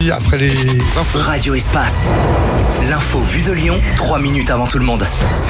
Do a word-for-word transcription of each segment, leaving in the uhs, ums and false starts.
Après les infos. Radio Espace. L'info vue de Lyon, trois minutes avant tout le monde.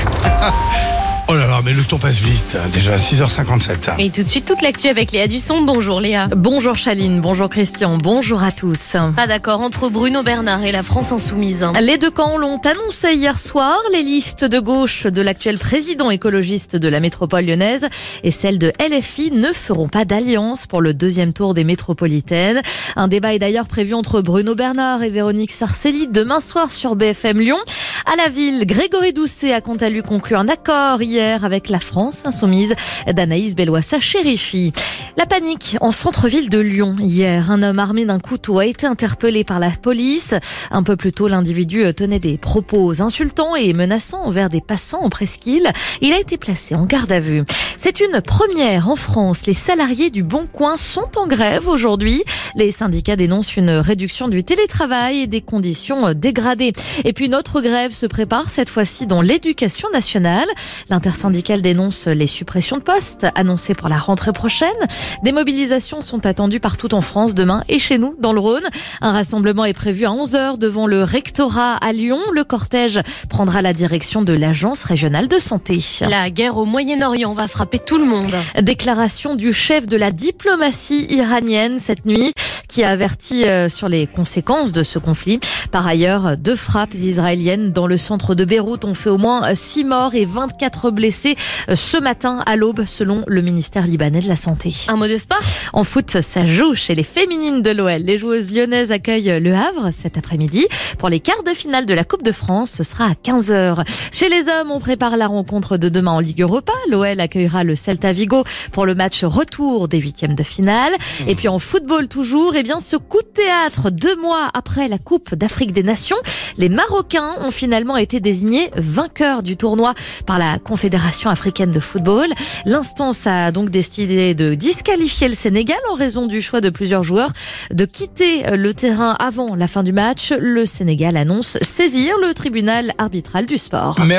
Oh là là, mais le temps passe vite, déjà six heures cinquante-sept. Et tout de suite, toute l'actu avec Léa Dusson. Bonjour Léa. Bonjour Chaline, bonjour Christian, bonjour à tous. Pas d'accord entre Bruno Bernard et la France Insoumise. Les deux camps l'ont annoncé hier soir. Les listes de gauche de l'actuel président écologiste de la métropole lyonnaise et celle de L F I ne feront pas d'alliance pour le deuxième tour des métropolitaines. Un débat est d'ailleurs prévu entre Bruno Bernard et Véronique Sarcelli demain soir sur B F M Lyon. À la ville, Grégory Doucet a quant à lui conclu un accord hier avec la France Insoumise d'Anaïs Belloissa-Chérifi. La panique en centre-ville de Lyon. Hier, un homme armé d'un couteau a été interpellé par la police. Un peu plus tôt, l'individu tenait des propos insultants et menaçants envers des passants en presqu'île. Il a été placé en garde à vue. C'est une première en France. Les salariés du Bon Coin sont en grève aujourd'hui. Les syndicats dénoncent une réduction du télétravail et des conditions dégradées. Et puis une autre grève se prépare, cette fois-ci dans l'éducation nationale. L'intersyndicale dénonce les suppressions de postes annoncées pour la rentrée prochaine. Des mobilisations sont attendues partout en France demain et chez nous dans le Rhône. Un rassemblement est prévu à onze heures devant le rectorat à Lyon. Le cortège prendra la direction de l'Agence régionale de santé. La guerre au Moyen-Orient va frapper tout le monde. Déclaration du chef de la diplomatie iranienne cette nuit qui a averti sur les conséquences de ce conflit. Par ailleurs, deux frappes israéliennes dans le centre de Beyrouth ont fait au moins six morts et vingt-quatre blessés ce matin à l'aube selon le ministère libanais de la Santé. Un mot de sport ? En foot, ça joue chez les féminines de l'O L. Les joueuses lyonnaises accueillent Le Havre cet après-midi. Pour les quarts de finale de la Coupe de France, ce sera à quinze heures. Chez les hommes, on prépare la rencontre de demain en Ligue Europa. L'O L accueillera le Celta Vigo pour le match retour des huitièmes de finale. Mmh. Et puis en football toujours, eh bien ce coup de théâtre deux mois après la Coupe d'Afrique des Nations, les Marocains ont finalement été désignés vainqueurs du tournoi par la Confédération africaine de football. L'instance a donc décidé de disqualifier le Sénégal en raison du choix de plusieurs joueurs de quitter le terrain avant la fin du match. Le Sénégal annonce saisir le tribunal arbitral du sport. Merci.